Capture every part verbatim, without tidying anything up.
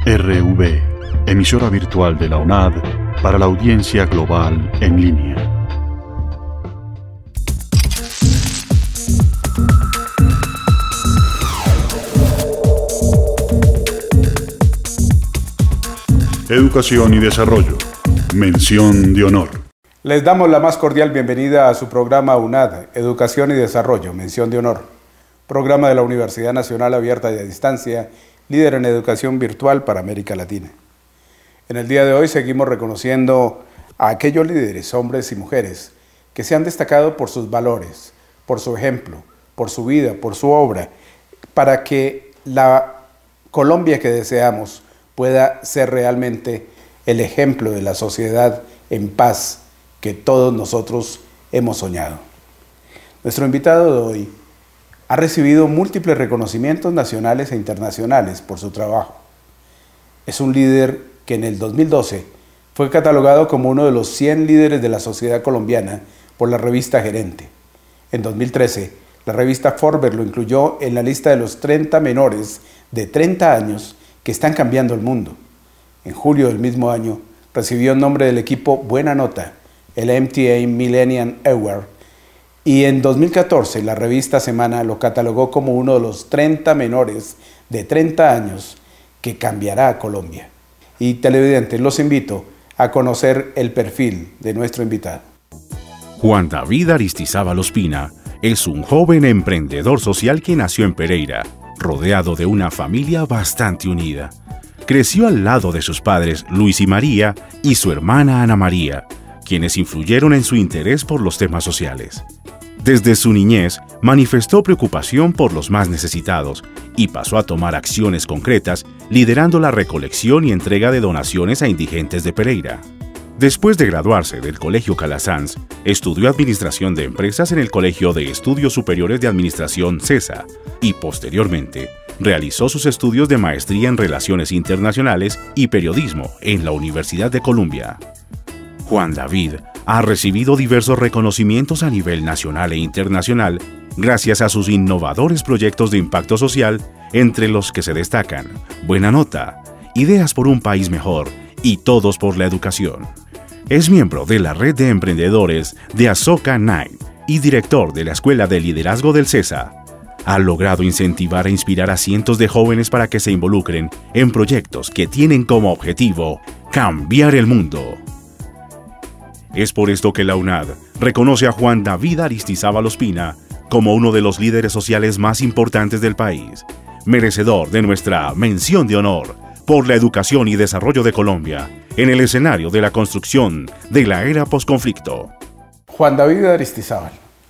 R V, emisora virtual de la UNAD para la audiencia global en línea. Educación y desarrollo. Mención de honor. Les damos la más cordial bienvenida a su programa UNAD, Educación y Desarrollo, Mención de Honor. Programa de la Universidad Nacional Abierta y a Distancia, líder en educación virtual para América Latina. En el día de hoy seguimos reconociendo a aquellos líderes, hombres y mujeres, que se han destacado por sus valores, por su ejemplo, por su vida, por su obra, para que la Colombia que deseamos pueda ser realmente el ejemplo de la sociedad en paz que todos nosotros hemos soñado. Nuestro invitado de hoy ha recibido múltiples reconocimientos nacionales e internacionales por su trabajo. Es un líder que en el dos mil doce fue catalogado como uno de los cien líderes de la sociedad colombiana por la revista Gerente. En dos mil trece, la revista Forbes lo incluyó en la lista de los treinta menores de treinta años que están cambiando el mundo. En julio del mismo año, recibió el nombre del equipo Buena Nota, el M T A Millennium Award, y en dos mil catorce la revista Semana lo catalogó como uno de los treinta menores de treinta años que cambiará a Colombia. Y televidentes, los invito a conocer el perfil de nuestro invitado. Juan David Aristizábal Ospina es un joven emprendedor social que nació en Pereira, rodeado de una familia bastante unida. Creció al lado de sus padres Luis y María y su hermana Ana María, quienes influyeron en su interés por los temas sociales. Desde su niñez, manifestó preocupación por los más necesitados y pasó a tomar acciones concretas, liderando la recolección y entrega de donaciones a indigentes de Pereira. Después de graduarse del Colegio Calasanz, estudió Administración de Empresas en el Colegio de Estudios Superiores de Administración CESA y, posteriormente, realizó sus estudios de maestría en Relaciones Internacionales y Periodismo en la Universidad de Columbia. Juan David ha recibido diversos reconocimientos a nivel nacional e internacional gracias a sus innovadores proyectos de impacto social, entre los que se destacan Buena Nota, Ideas por un País Mejor y Todos por la Educación. Es miembro de la red de emprendedores de Azoka nueve y director de la Escuela de Liderazgo del CESA. Ha logrado incentivar e inspirar a cientos de jóvenes para que se involucren en proyectos que tienen como objetivo cambiar el mundo. Es por esto que la UNAD reconoce a Juan David Aristizábal Ospina como uno de los líderes sociales más importantes del país, merecedor de nuestra mención de honor por la educación y desarrollo de Colombia en el escenario de la construcción de la era posconflicto. Juan David Aristizábal,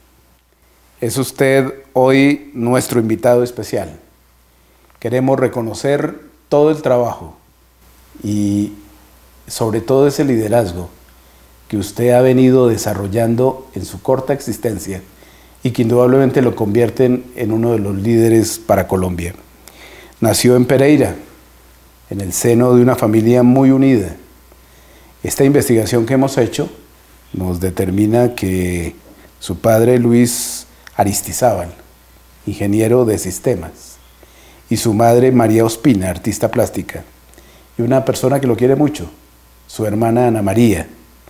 es usted hoy nuestro invitado especial. Queremos reconocer todo el trabajo y sobre todo ese liderazgo que usted ha venido desarrollando en su corta existencia y que indudablemente lo convierten en uno de los líderes para Colombia. Nació en Pereira, en el seno de una familia muy unida. Esta investigación que hemos hecho nos determina que su padre Luis Aristizábal, ingeniero de sistemas, y su madre María Ospina, artista plástica, y una persona que lo quiere mucho, su hermana Ana María,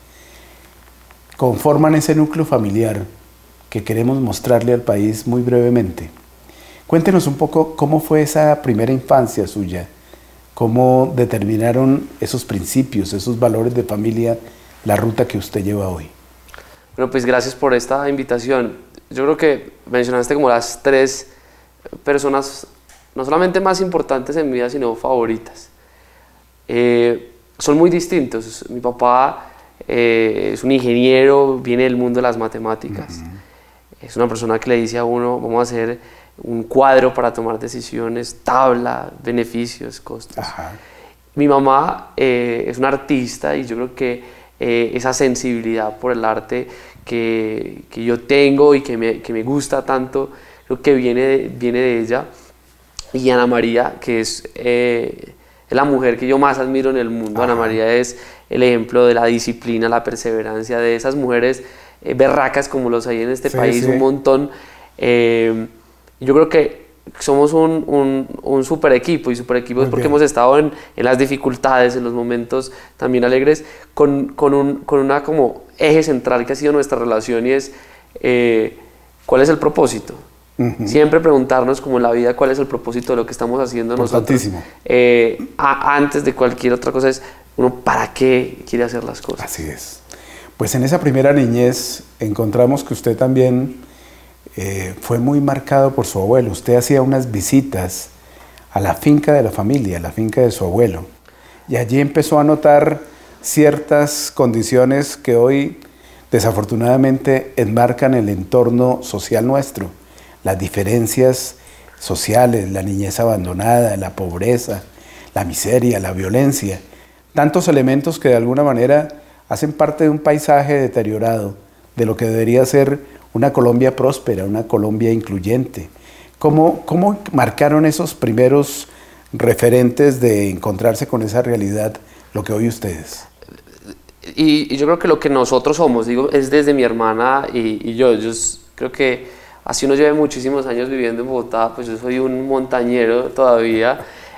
conforman ese núcleo familiar que queremos mostrarle al país muy brevemente. Cuéntenos un poco cómo fue esa primera infancia suya, cómo determinaron esos principios, esos valores de familia, la ruta que usted lleva hoy. Bueno, pues gracias por esta invitación. Yo creo que mencionaste como las tres personas, no solamente más importantes en mi vida, sino favoritas. Eh, son muy distintos. Mi papá eh, es un ingeniero, viene del mundo de las matemáticas. Uh-huh. Es una persona que le dice a uno, vamos a hacer un cuadro para tomar decisiones, tabla, beneficios, costos. Ajá. Mi mamá eh, es una artista y yo creo que eh, esa sensibilidad por el arte que, que yo tengo y que me, que me gusta tanto, creo que viene de, viene de ella. Y Ana María, que es, eh, es la mujer que yo más admiro en el mundo. Ajá. Ana María es el ejemplo de la disciplina, la perseverancia, de esas mujeres eh, berracas como los hay en este sí, país, sí. un montón. Eh, yo creo que somos un, un, un super equipo, y super equipo es porque hemos estado en, en las dificultades, en los momentos también alegres, con, con, un, con una como eje central que ha sido nuestra relación, y es eh, ¿cuál es el propósito? Uh-huh. Siempre preguntarnos como en la vida cuál es el propósito de lo que estamos haciendo nosotros. Eh, a, antes de cualquier otra cosa es uno para qué quiere hacer las cosas. Así es. Pues en esa primera niñez encontramos que usted también eh, fue muy marcado por su abuelo. Usted hacía unas visitas a la finca de la familia, a la finca de su abuelo, y allí empezó a notar ciertas condiciones que hoy desafortunadamente enmarcan el entorno social nuestro. Las diferencias sociales, la niñez abandonada, la pobreza, la miseria, la violencia, tantos elementos que de alguna manera hacen parte de un paisaje deteriorado, de lo que debería ser una Colombia próspera, una Colombia incluyente. ¿Cómo, cómo marcaron esos primeros referentes de encontrarse con esa realidad lo que hoy ustedes? Y, y yo creo que lo que nosotros somos, digo, es desde mi hermana y, y yo. Yo creo que así uno lleva muchísimos años viviendo en Bogotá, pues yo soy un montañero todavía.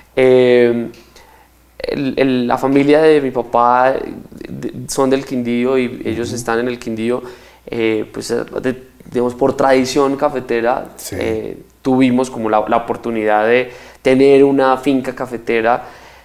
Eh, el, el, la familia de mi papá de, son del Quindío, y ellos uh-huh. están en el Quindío, eh, pues de, digamos por tradición cafetera. Sí. Eh, tuvimos como la, la oportunidad de tener una finca cafetera,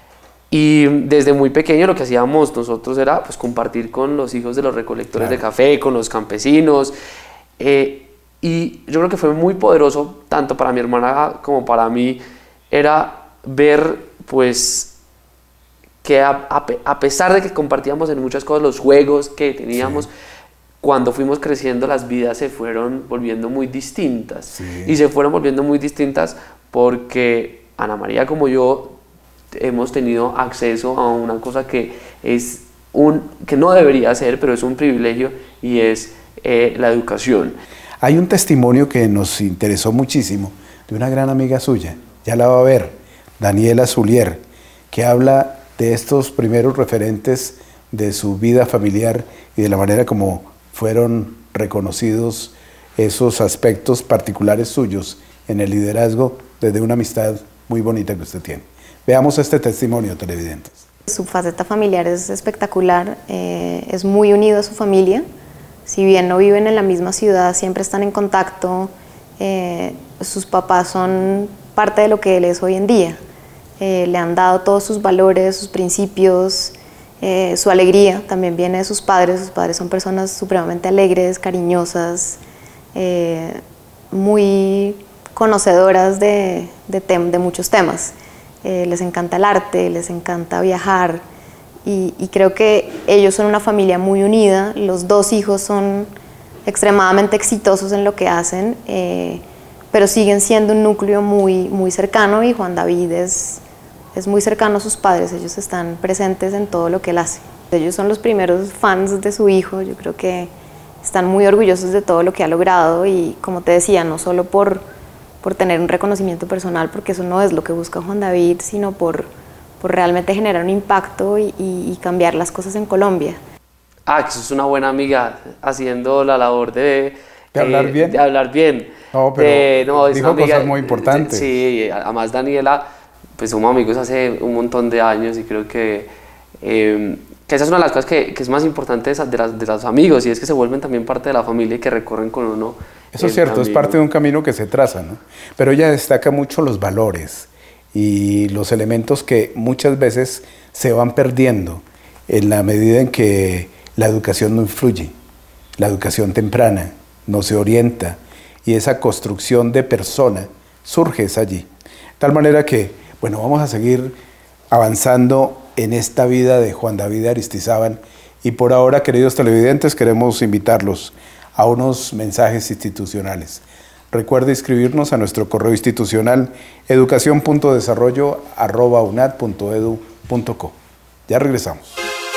y desde muy pequeño lo que hacíamos nosotros era pues compartir con los hijos de los recolectores claro. de café, con los campesinos, eh, y yo creo que fue muy poderoso tanto para mi hermana como para mí, era ver pues que a, a, a pesar de que compartíamos en muchas cosas los juegos que teníamos, sí. cuando fuimos creciendo las vidas se fueron volviendo muy distintas, sí. y se fueron volviendo muy distintas porque Ana María como yo hemos tenido acceso a una cosa que es un que no debería ser, pero es un privilegio, y es eh, la educación. Hay un testimonio que nos interesó muchísimo de una gran amiga suya, ya la va a ver, Daniela Zulier, que habla de estos primeros referentes de su vida familiar y de la manera como fueron reconocidos esos aspectos particulares suyos en el liderazgo desde una amistad muy bonita que usted tiene. Veamos este testimonio, televidentes. Su faceta familiar es espectacular, eh, es muy unido a su familia. Si bien no viven en la misma ciudad, siempre están en contacto. Eh, sus papás son parte de lo que él es hoy en día. Eh, le han dado todos sus valores, sus principios, eh, su alegría también viene de sus padres. Sus padres son personas supremamente alegres, cariñosas, eh, muy conocedoras de, de, tem- de muchos temas. Eh, les encanta el arte, les encanta viajar, y, y creo que ellos son una familia muy unida. Los dos hijos son extremadamente exitosos en lo que hacen, eh, pero siguen siendo un núcleo muy, muy cercano, y Juan David es, es muy cercano a sus padres. Ellos están presentes en todo lo que él hace. Ellos son los primeros fans de su hijo. Yo creo que están muy orgullosos de todo lo que ha logrado, y como te decía, no solo por por tener un reconocimiento personal, porque eso no es lo que busca Juan David, sino por, por realmente generar un impacto y, y, y cambiar las cosas en Colombia. Ah, que eso es una buena amiga haciendo la labor de... ¿De eh, hablar bien? De hablar bien. No, pero de, no, dijo amiga, cosas muy importantes. Sí, además Daniela, pues somos amigos hace un montón de años, y creo que, eh, que esa es una de las cosas que, que es más importante de, de, las, de los amigos, y es que se vuelven también parte de la familia y que recorren con uno. Eso es cierto, camino. Es parte de un camino que se traza, ¿no? Pero ella destaca mucho los valores y los elementos que muchas veces se van perdiendo en la medida en que la educación no influye, la educación temprana no se orienta, y esa construcción de persona surge es allí. De tal manera que, bueno, vamos a seguir avanzando en esta vida de Juan David Aristizábal, y por ahora, queridos televidentes, queremos invitarlos a unos mensajes institucionales. Recuerde inscribirnos a nuestro correo institucional educación punto desarrollo arroba unad punto edu punto co. Ya regresamos.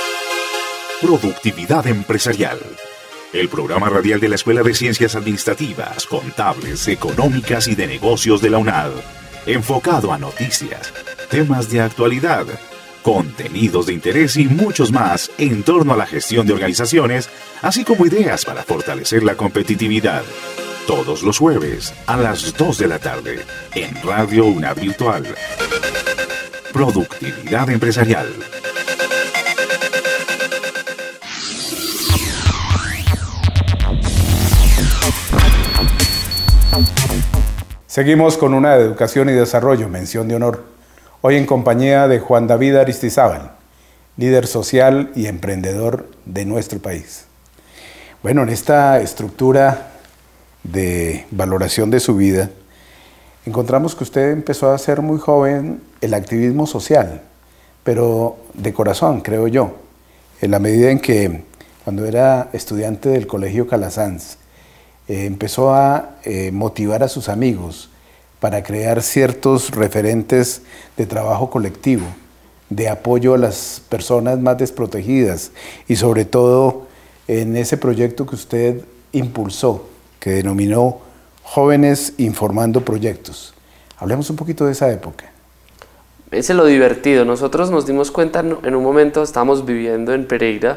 Productividad empresarial. El programa radial de la Escuela de Ciencias Administrativas, Contables, Económicas y de Negocios de la UNAD. Enfocado a noticias, temas de actualidad, contenidos de interés y muchos más en torno a la gestión de organizaciones, así como ideas para fortalecer la competitividad. Todos los jueves a las dos de la tarde en Radio UNAD Virtual. Productividad empresarial. Seguimos con una de educación y desarrollo, mención de honor. Hoy en compañía de Juan David Aristizábal, líder social y emprendedor de nuestro país. Bueno, en esta estructura de valoración de su vida, encontramos que usted empezó a hacer muy joven el activismo social, pero de corazón, creo yo, en la medida en que cuando era estudiante del Colegio Calasanz, eh, empezó a eh, motivar a sus amigos para crear ciertos referentes de trabajo colectivo, de apoyo a las personas más desprotegidas y sobre todo en ese proyecto que usted impulsó, que denominó Jóvenes Informando Proyectos. Hablemos un poquito de esa época. Ese es lo divertido. Nosotros nos dimos cuenta en un momento, estábamos viviendo en Pereira,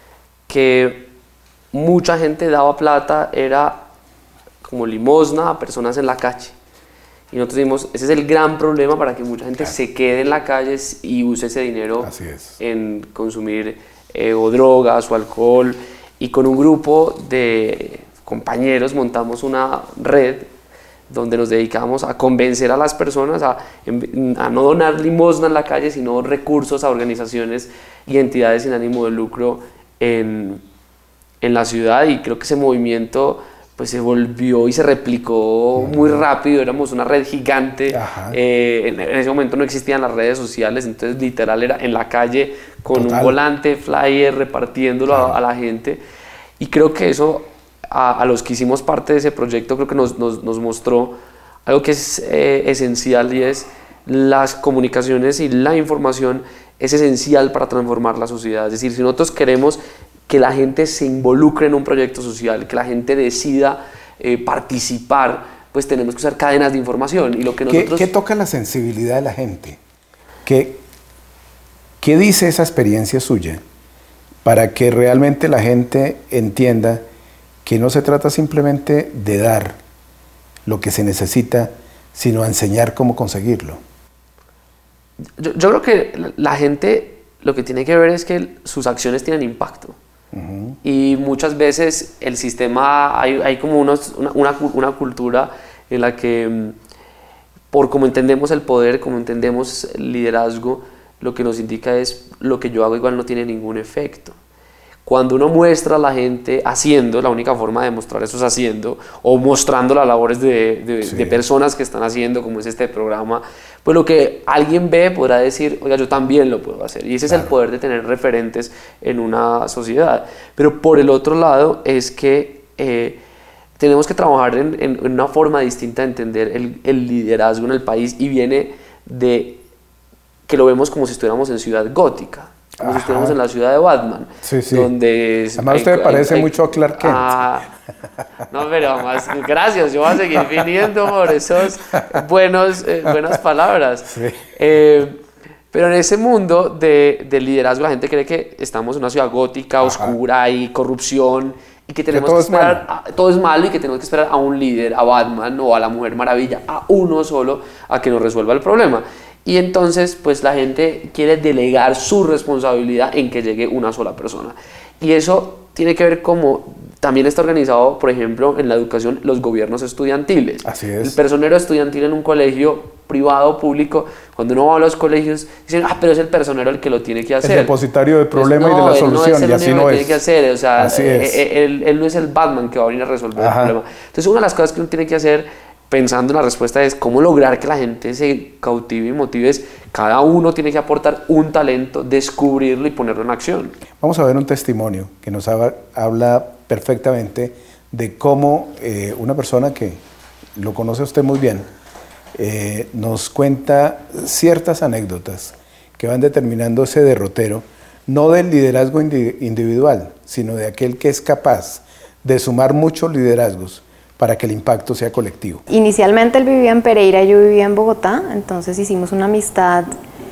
que mucha gente daba plata, era como limosna a personas en la calle. Y nosotros dijimos, ese es el gran problema para que mucha gente claro. se quede en la calle y use ese dinero en consumir eh, o drogas o alcohol. Y con un grupo de compañeros montamos una red donde nos dedicamos a convencer a las personas a, a no donar limosna en la calle, sino recursos a organizaciones y entidades sin ánimo de lucro en, en la ciudad. Y creo que ese movimiento pues se volvió y se replicó muy rápido. Éramos una red gigante, eh, en, en ese momento no existían las redes sociales, entonces literal era en la calle con Total. un volante, flyer, repartiéndolo claro. a, a la gente. Y creo que eso, a, a los que hicimos parte de ese proyecto, creo que nos, nos, nos mostró algo que es eh, esencial, y es las comunicaciones y la información es esencial para transformar la sociedad. Es decir, si nosotros queremos que la gente se involucre en un proyecto social, que la gente decida eh, participar, pues tenemos que usar cadenas de información. Y lo que nosotros... ¿Qué, qué toca la sensibilidad de la gente? ¿Qué, ¿Qué dice esa experiencia suya para que realmente la gente entienda que no se trata simplemente de dar lo que se necesita, sino enseñar cómo conseguirlo? Yo, yo creo que la gente lo que tiene que ver es que sus acciones tienen impacto. Uh-huh. Y muchas veces el sistema, hay, hay como unos, una, una, una cultura en la que, por como entendemos el poder, como entendemos el liderazgo, lo que nos indica es lo que yo hago igual no tiene ningún efecto. Cuando uno muestra a la gente haciendo, la única forma de mostrar eso es haciendo, o mostrando las labores de, de, sí. de personas que están haciendo, como es este programa, pues lo que alguien ve podrá decir, oiga, yo también lo puedo hacer. Y ese claro. es el poder de tener referentes en una sociedad. Pero por el otro lado es que eh, tenemos que trabajar en, en, en una forma distinta de entender el, el liderazgo en el país, y viene de que lo vemos como si estuviéramos en Ciudad Gótica. Como Ajá. si estuviéramos en la ciudad de Batman. Sí, sí. Donde además hay, usted hay, parece hay, mucho a Clark Kent. Ah, no, pero además, gracias, yo voy a seguir viniendo por esas buenos, eh, buenas palabras. Sí. Eh, pero en ese mundo de, de liderazgo la gente cree que estamos en una ciudad gótica, Ajá. oscura, hay corrupción, y que tenemos que, todo que esperar, a, todo es malo, y que tenemos que esperar a un líder, a Batman o a la Mujer Maravilla, a uno solo, a que nos resuelva el problema. Y entonces, pues la gente quiere delegar su responsabilidad en que llegue una sola persona. Y eso tiene que ver como también está organizado, por ejemplo, en la educación, los gobiernos estudiantiles. Así es. El personero estudiantil en un colegio privado o público, cuando uno va a los colegios, dicen, ah, pero es el persononero el que lo tiene que hacer. El depositario del problema pues no, y de la solución, no es y así no que es. Tiene que hacer, o sea, así él, es. Él, él no es el Batman que va a venir a resolver Ajá. el problema. Entonces, una de las cosas que uno tiene que hacer, pensando en la respuesta, es cómo lograr que la gente se cautive y motive. Cada uno tiene que aportar un talento, descubrirlo y ponerlo en acción. Vamos a ver un testimonio que nos habla perfectamente de cómo eh, una persona que lo conoce usted muy bien eh, nos cuenta ciertas anécdotas que van determinando ese derrotero, no del liderazgo individual, sino de aquel que es capaz de sumar muchos liderazgos para que el impacto sea colectivo. Inicialmente él vivía en Pereira y yo vivía en Bogotá, entonces hicimos una amistad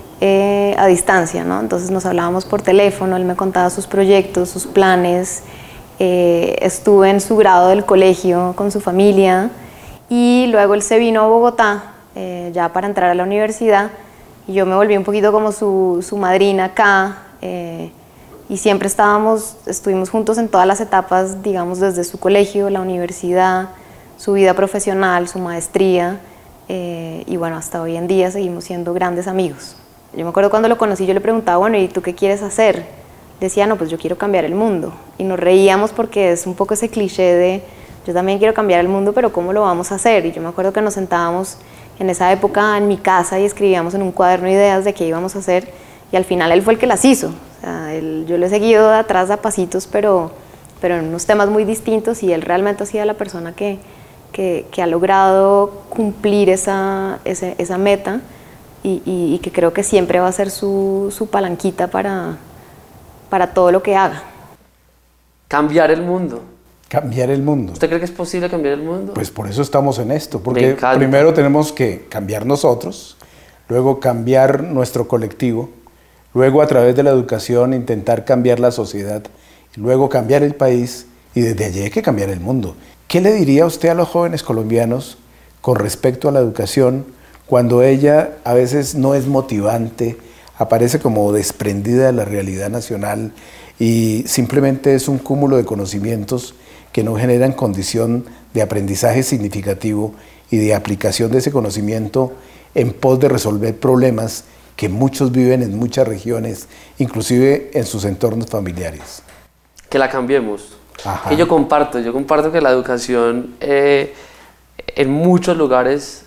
eh, a distancia, ¿no? Entonces nos hablábamos por teléfono, él me contaba sus proyectos, sus planes, eh, estuve en su grado del colegio con su familia y luego él se vino a Bogotá eh, ya para entrar a la universidad y yo me volví un poquito como su, su madrina acá eh, y siempre estábamos, estuvimos juntos en todas las etapas, digamos desde su colegio, la universidad, su vida profesional, su maestría eh, y bueno, hasta hoy en día seguimos siendo grandes amigos. Yo me acuerdo cuando lo conocí, yo le preguntaba, bueno, ¿y tú qué quieres hacer? Decía, no, pues yo quiero cambiar el mundo. Y nos reíamos porque es un poco ese cliché de, yo también quiero cambiar el mundo, pero ¿cómo lo vamos a hacer? Y yo me acuerdo que nos sentábamos en esa época en mi casa y escribíamos en un cuaderno ideas de qué íbamos a hacer, y al final él fue el que las hizo. O sea, él, yo lo he seguido de atrás a pasitos, pero, pero en unos temas muy distintos, y él realmente ha sido la persona que, que, que ha logrado cumplir esa, esa, esa meta. Y, y, y que creo que siempre va a ser su, su palanquita para, para todo lo que haga. Cambiar el mundo. Cambiar el mundo. ¿Usted cree que es posible cambiar el mundo? Pues por eso estamos en esto, porque primero tenemos que cambiar nosotros, luego cambiar nuestro colectivo, luego a través de la educación intentar cambiar la sociedad, y luego cambiar el país, y desde allí hay que cambiar el mundo. ¿Qué le diría usted a los jóvenes colombianos con respecto a la educación, cuando ella a veces no es motivante, aparece como desprendida de la realidad nacional y simplemente es un cúmulo de conocimientos que no generan condición de aprendizaje significativo y de aplicación de ese conocimiento en pos de resolver problemas que muchos viven en muchas regiones, inclusive en sus entornos familiares? Que la cambiemos. Ajá. Que yo comparto, yo comparto que la educación eh, en muchos lugares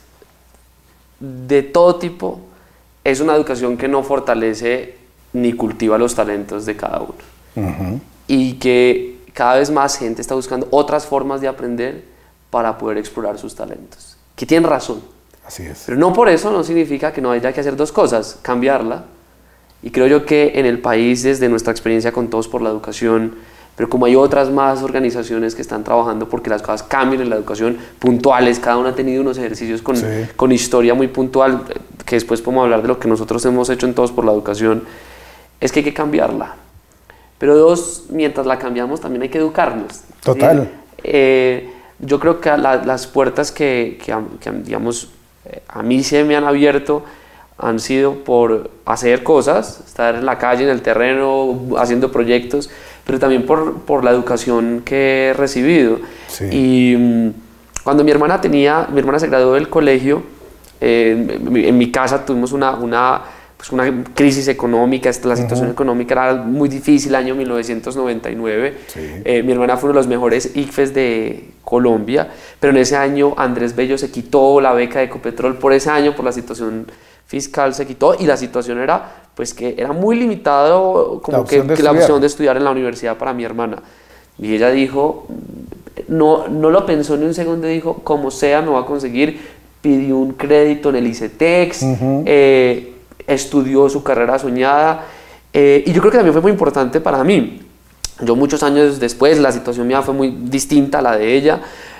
de todo tipo es una educación que no fortalece ni cultiva los talentos de cada uno. Uh-huh. Y que cada vez más gente está buscando otras formas de aprender para poder explorar sus talentos. Que tienen razón. Así es. Pero no por eso no significa que no haya que hacer dos cosas, cambiarla. Y creo yo que en el país, desde nuestra experiencia con Todos por la Educación, pero como hay otras más organizaciones que están trabajando porque las cosas cambien en la educación, puntuales, cada uno ha tenido unos ejercicios con, sí. con historia muy puntual, que después podemos hablar de lo que nosotros hemos hecho en Todos por la Educación, es que hay que cambiarla. Pero dos, mientras la cambiamos también hay que educarnos. Total. ¿Sí? Eh, yo creo que la, las puertas que, que, que digamos, a mí se me han abierto han sido por hacer cosas, estar en la calle, en el terreno, haciendo proyectos, pero también por, por la educación que he recibido. Sí. Y um, cuando mi hermana tenía, mi hermana se graduó del colegio, eh, en, en mi casa tuvimos una, una, pues una crisis económica, la situación uh-huh. económica era muy difícil, año mil novecientos noventa y nueve, sí. eh, mi hermana fue uno de los mejores I C F E S de Colombia, pero en ese año Andrés Bello se quitó la beca de Ecopetrol por ese año, por la situación fiscal se quitó, y la situación era pues que era muy limitado como la que, que la opción de estudiar en la universidad para mi hermana, y ella dijo, no, no lo pensó ni un segundo, dijo como sea me va a conseguir, pidió un crédito en el ICETEX, uh-huh. eh, estudió su carrera soñada, eh, y yo creo que también fue muy importante para mí. Yo muchos años después la situación mía fue muy distinta a la de ella,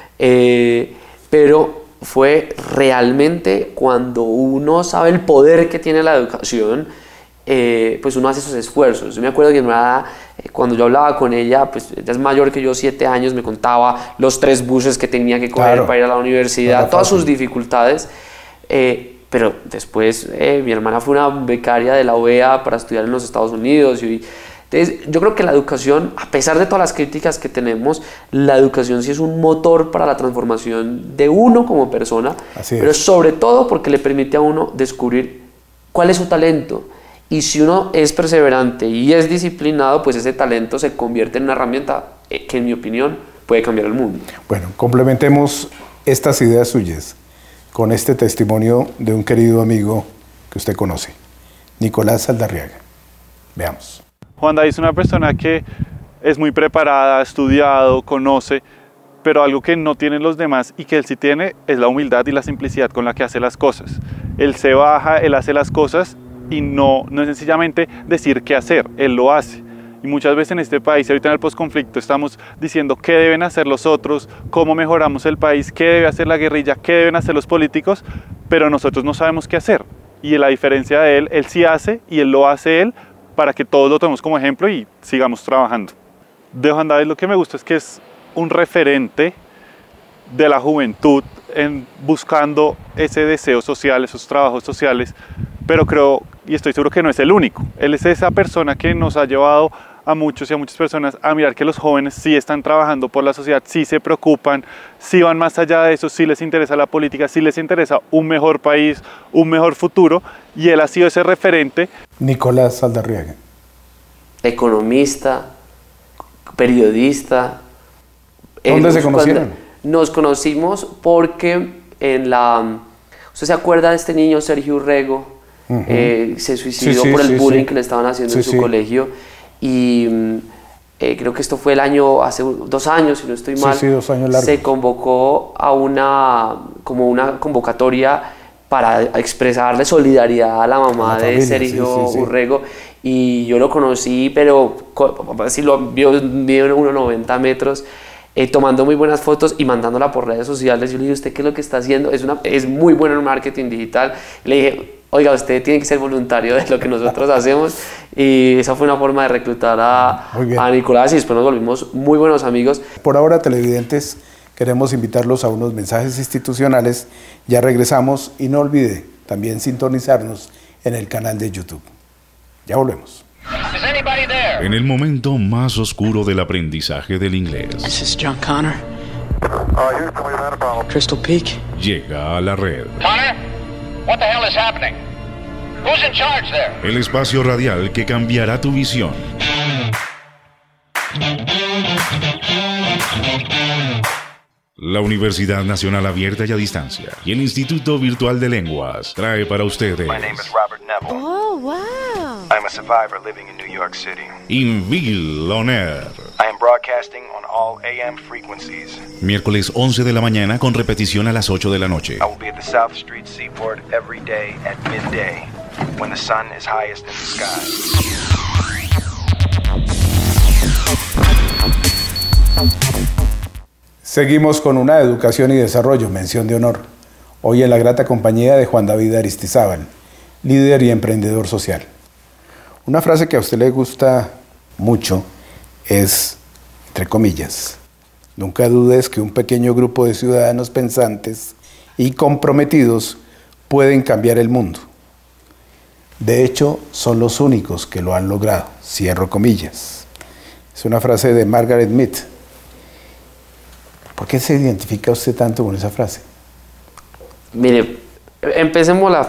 eh, pero fue realmente cuando uno sabe el poder que tiene la educación, eh, pues uno hace esos esfuerzos. Yo me acuerdo que mi hermana, eh, cuando yo hablaba con ella, pues ella es mayor que yo, siete años, me contaba los tres buses que tenía que coger claro. para ir a la universidad, no todas sus dificultades, eh, pero después eh, mi hermana fue una becaria de la O E A para estudiar en los Estados Unidos, y entonces, yo creo que la educación, a pesar de todas las críticas que tenemos, la educación sí es un motor para la transformación de uno como persona, Así pero es. sobre todo porque le permite a uno descubrir cuál es su talento. Y si uno es perseverante y es disciplinado, pues ese talento se convierte en una herramienta que, en mi opinión, puede cambiar el mundo. Bueno, complementemos estas ideas suyas con este testimonio de un querido amigo que usted conoce, Nicolás Saldarriaga. Veamos. Juan David es una persona que es muy preparada, ha estudiado, conoce, pero algo que no tienen los demás y que él sí tiene es la humildad y la simplicidad con la que hace las cosas. Él se baja, él hace las cosas y no, no es sencillamente decir qué hacer, él lo hace. Y muchas veces en este país, ahorita en el posconflicto, estamos diciendo qué deben hacer los otros, cómo mejoramos el país, qué debe hacer la guerrilla, qué deben hacer los políticos, pero nosotros no sabemos qué hacer. Y la diferencia de él, él sí hace y él lo hace él, para que todos lo tomemos como ejemplo y sigamos trabajando. de Juan David lo que me gusta es que es un referente de la juventud en buscando ese deseo social, esos trabajos sociales, pero creo y estoy seguro que no es el único. Él es esa persona que nos ha llevado a muchos y a muchas personas a mirar que los jóvenes sí están trabajando por la sociedad, sí se preocupan, sí van más allá de eso, sí les interesa la política, sí les interesa un mejor país, un mejor futuro, y él ha sido ese referente. Nicolás Saldarriaga. Economista, periodista. ¿Dónde se conocieron? Nos conocimos porque en la... ¿Usted se acuerda de este niño, Sergio Urrego? Uh-huh. eh, se suicidó sí, sí, por el sí, bullying sí. que le estaban haciendo sí, en su sí. colegio. Y eh, creo que esto fue el año, hace dos años, si no estoy mal, sí, sí, dos años largos. Se convocó a una, como una convocatoria para expresarle solidaridad a la mamá la de familia, Sergio sí, sí, sí. Urrego, y yo lo conocí, pero si lo vio de unos noventa metros, eh, tomando muy buenas fotos y mandándola por redes sociales. Yo le dije, ¿usted qué es lo que está haciendo? Es, una, es muy bueno en marketing digital. Le dije, oiga, usted tiene que ser voluntario de lo que nosotros hacemos, y esa fue una forma de reclutar a, a Nicolás, y después nos volvimos muy buenos amigos. Por ahora, televidentes, queremos invitarlos a unos mensajes institucionales. Ya regresamos y no olvide también sintonizarnos en el canal de YouTube. Ya volvemos. En el momento más oscuro del aprendizaje del inglés, This is John Connor. Crystal Peak. Llega a la red. Connor, what the hell is happening? Who's in charge there? El espacio radial que cambiará tu visión. La Universidad Nacional Abierta y a Distancia y el Instituto Virtual de Lenguas trae para ustedes. My name is Robert Neville. Oh, wow. I'm a survivor living in New York City. Invil On Air. I am broadcasting on all A M frequencies. Miércoles once de la mañana con repetición a las ocho de la noche. I will be at the South Street Seaport every day at midday, when the sun is highest in the sky. Seguimos con una educación y desarrollo, mención de honor. Hoy en la grata compañía de Juan David Aristizábal, líder y emprendedor social. Una frase que a usted le gusta mucho es, entre comillas, nunca dudes que un pequeño grupo de ciudadanos pensantes y comprometidos pueden cambiar el mundo. De hecho, son los únicos que lo han logrado, cierro comillas. Es una frase de Margaret Mead. ¿Por qué se identifica usted tanto con esa frase? Mire, empecemos la...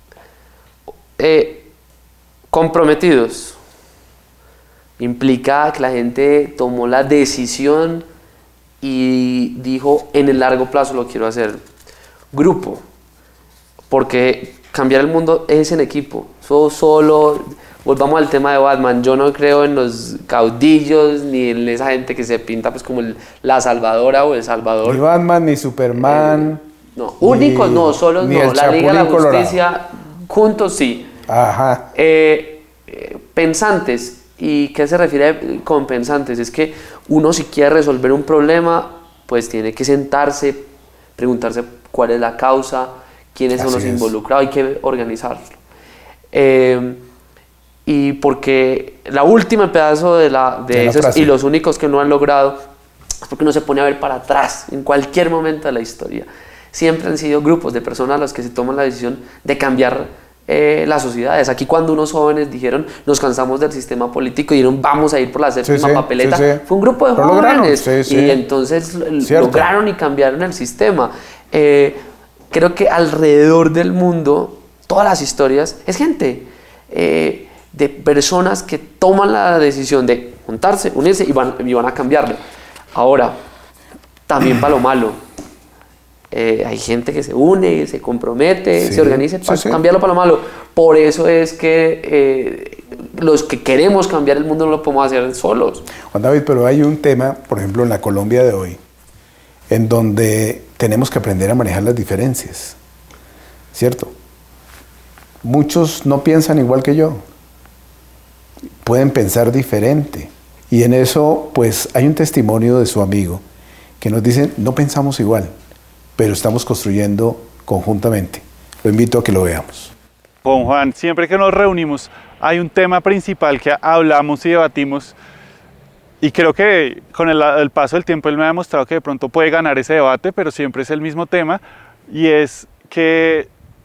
Eh, comprometidos. Implica que la gente tomó la decisión y dijo, en el largo plazo lo quiero hacer. Grupo. Porque cambiar el mundo es en equipo. Solo, solo... Volvamos al tema de Batman. Yo no creo en los caudillos ni en esa gente que se pinta pues como el, la salvadora o el salvador. Ni Batman, ni Superman. Eh, no, únicos ni, no, solos no. La Liga de la Justicia, Colorado. Juntos sí. Ajá. Eh, eh, pensantes. ¿Y qué se refiere con pensantes? Es que uno, si quiere resolver un problema, pues tiene que sentarse, preguntarse cuál es la causa, quiénes Así son los es. involucrados, hay que organizarlo. Eh, y porque la última pedazo de, la, de, de esos la y los únicos que no han logrado es porque uno se pone a ver para atrás en cualquier momento de la historia. Siempre han sido grupos de personas los que se toman la decisión de cambiar eh, las sociedades. Aquí cuando unos jóvenes dijeron nos cansamos del sistema político y dijeron vamos a ir por la séptima sí, sí, papeleta, sí, sí. fue un grupo de Lo jóvenes sí, sí. y entonces Cierto. lograron y cambiaron el sistema. Eh, creo que alrededor del mundo todas las historias es gente eh, de personas que toman la decisión de juntarse, unirse y van, y van a cambiarlo. Ahora, también para lo malo, eh, hay gente que se une, se compromete, sí, se organiza para sí, sí. cambiarlo para lo malo. Por eso es que eh, los que queremos cambiar el mundo no lo podemos hacer solos. Juan David, pero hay un tema, por ejemplo, en la Colombia de hoy, en donde tenemos que aprender a manejar las diferencias, ¿cierto? Muchos no piensan igual que yo. Pueden pensar diferente y en eso pues hay un testimonio de su amigo que nos dice no pensamos igual, pero estamos construyendo conjuntamente. Lo invito a que lo veamos. Con Juan, siempre que nos reunimos hay un tema principal que hablamos y debatimos Y creo que con el, el paso del tiempo él me ha demostrado que de pronto puede ganar ese debate, pero siempre es el mismo tema, y es que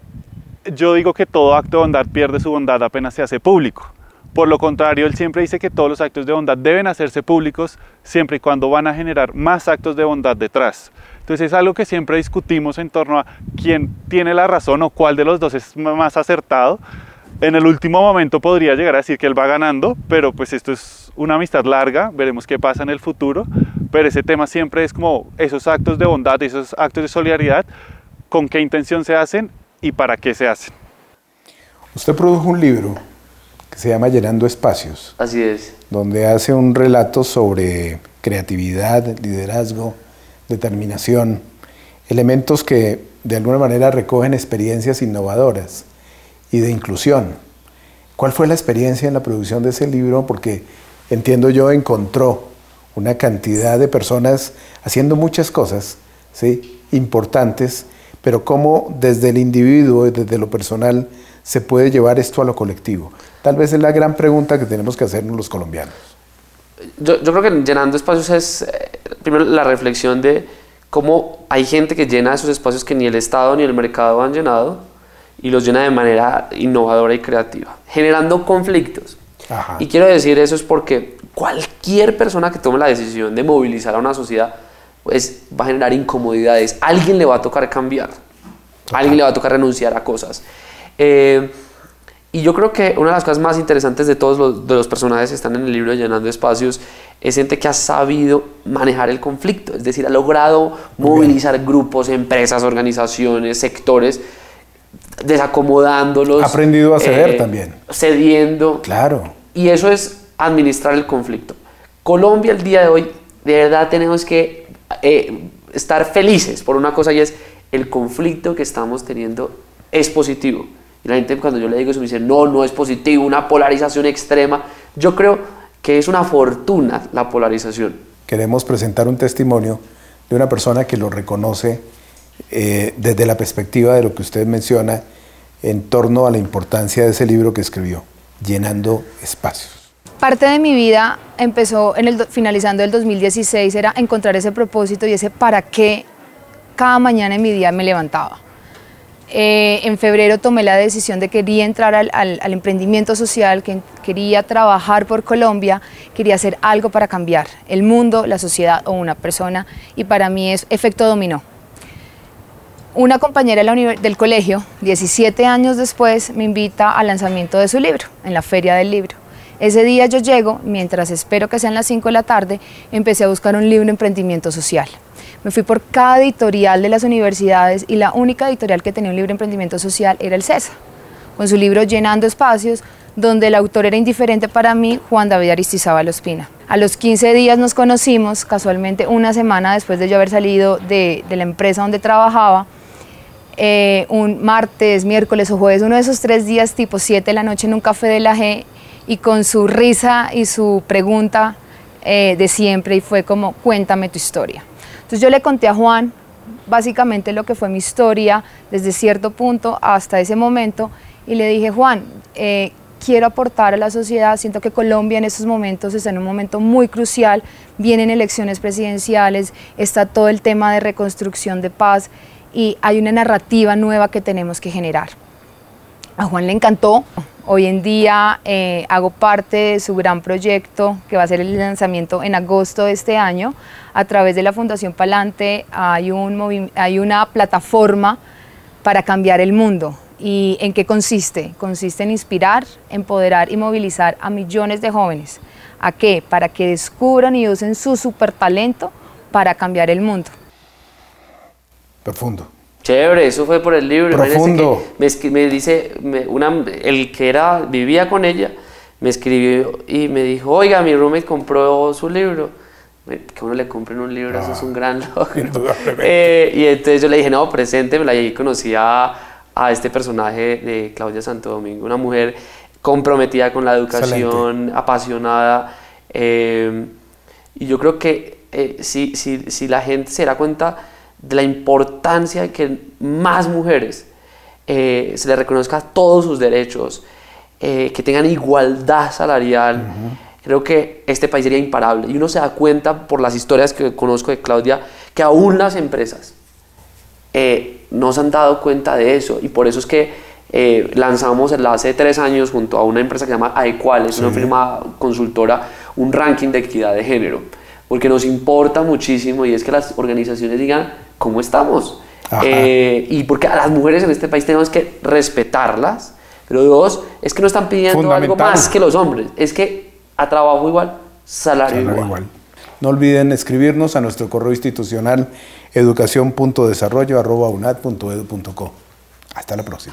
yo digo que todo acto de bondad pierde su bondad apenas se hace público. Por lo contrario, él siempre dice que todos los actos de bondad deben hacerse públicos siempre y cuando van a generar más actos de bondad detrás. Entonces es algo que siempre discutimos en torno a quién tiene la razón o cuál de los dos es más acertado. En el último momento podría llegar a decir que él va ganando, pero pues esto es una amistad larga, veremos qué pasa en el futuro, pero ese tema siempre es como esos actos de bondad, esos actos de solidaridad, con qué intención se hacen y para qué se hacen. Usted produjo un libro que se llama Llenando Espacios. Así es. Donde hace un relato sobre creatividad, liderazgo, determinación, elementos que de alguna manera recogen experiencias innovadoras y de inclusión. ¿Cuál fue la experiencia en la producción de ese libro? Porque entiendo yo encontró una cantidad de personas haciendo muchas cosas, ¿sí?, importantes, pero cómo desde el individuo, desde lo personal, se puede llevar esto a lo colectivo. Tal vez es la gran pregunta que tenemos que hacernos los colombianos. Yo, yo creo que Llenando Espacios es, eh, primero, la reflexión de cómo hay gente que llena esos espacios que ni el Estado ni el mercado han llenado y los llena de manera innovadora y creativa, generando conflictos. Ajá. Y quiero decir eso es porque cualquier persona que tome la decisión de movilizar a una sociedad pues, va a generar incomodidades. A alguien le va a tocar cambiar, a alguien le va a tocar renunciar a cosas. Eh, y yo creo que una de las cosas más interesantes de todos los, de los personajes que están en el libro de Llenando Espacios es gente que ha sabido manejar el conflicto, es decir, ha logrado movilizar grupos, empresas, organizaciones, sectores, desacomodándolos. Ha aprendido a ceder eh, también. Cediendo. Claro. Y eso es administrar el conflicto. Colombia el día de hoy, de verdad tenemos que eh, estar felices por una cosa y es el conflicto que estamos teniendo es positivo. Y la gente cuando yo le digo eso me dice, no, no es positivo, una polarización extrema. Yo creo que es una fortuna la polarización. Queremos presentar un testimonio de una persona que lo reconoce eh, desde la perspectiva de lo que usted menciona en torno a la importancia de ese libro que escribió, Llenando Espacios. Parte de mi vida empezó en el, finalizando el dos mil dieciséis, era encontrar ese propósito y ese para qué cada mañana en mi día me levantaba. Eh, en febrero tomé la decisión de que quería entrar al, al, al emprendimiento social, que quería trabajar por Colombia, quería hacer algo para cambiar el mundo, la sociedad o una persona, y para mí es efecto dominó. Una compañera de la del colegio, diecisiete años después, me invita al lanzamiento de su libro, en la Feria del Libro. Ese día yo llego, mientras espero que sean las cinco de la tarde, empecé a buscar un libro de emprendimiento social. Me fui por cada editorial de las universidades y la única editorial que tenía un libro de emprendimiento social era el CESA, con su libro Llenando Espacios, donde el autor era indiferente para mí, Juan David Aristizábal Ospina. A los quince días nos conocimos, casualmente una semana después de yo haber salido de, de la empresa donde trabajaba, eh, un martes, miércoles o jueves, uno de esos tres días tipo siete de la noche en un café de la G, y con su risa y su pregunta eh, de siempre, y fue como, cuéntame tu historia. Entonces yo le conté a Juan básicamente lo que fue mi historia desde cierto punto hasta ese momento, y le dije, Juan, eh, quiero aportar a la sociedad, siento que Colombia en estos momentos está en un momento muy crucial, vienen elecciones presidenciales, está todo el tema de reconstrucción de paz, y hay una narrativa nueva que tenemos que generar. A Juan le encantó. Hoy en día eh, hago parte de su gran proyecto que va a ser el lanzamiento en agosto de este año. A través de la Fundación Palante hay, un hay una plataforma para cambiar el mundo. ¿Y en qué consiste? Consiste en inspirar, empoderar y movilizar a millones de jóvenes. ¿A qué? Para que descubran y usen su supertalento para cambiar el mundo. Profundo. Chévere, eso fue por el libro. Profundo. Me, me dice, me, una, el que era, vivía con ella, me escribió y me dijo, oiga, mi roommate compró su libro. Que uno le compren un libro, ah, eso es un gran logro. Eh, y entonces yo le dije, no, preséntemela, y ahí conocí a, a este personaje de Claudia Santo Domingo, una mujer comprometida con la educación, excelente, apasionada. Eh, y yo creo que eh, si, si, si la gente se da cuenta de la importancia de que más mujeres eh, se les reconozca todos sus derechos, eh, que tengan igualdad salarial, uh-huh, creo que este país sería imparable. Y uno se da cuenta por las historias que conozco de Claudia, que aún las empresas eh, no se han dado cuenta de eso, y por eso es que eh, lanzamos hace tres años junto a una empresa que se llama Aequal, es sí. una firma consultora, un ranking de equidad de género, porque nos importa muchísimo y es que las organizaciones digan cómo estamos. Eh, y porque a las mujeres en este país tenemos que respetarlas, pero dos, es que no están pidiendo algo más que los hombres, es que a trabajo igual, salario, salario igual. igual. No olviden escribirnos a nuestro correo institucional educación punto desarrollo arroba unad punto edu punto co. Hasta la próxima.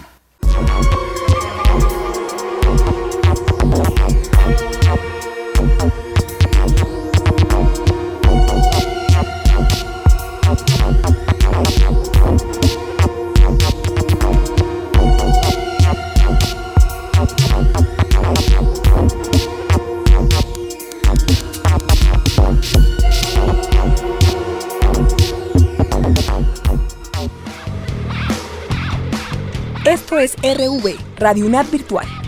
Esto es R V, Radio UNAD Virtual.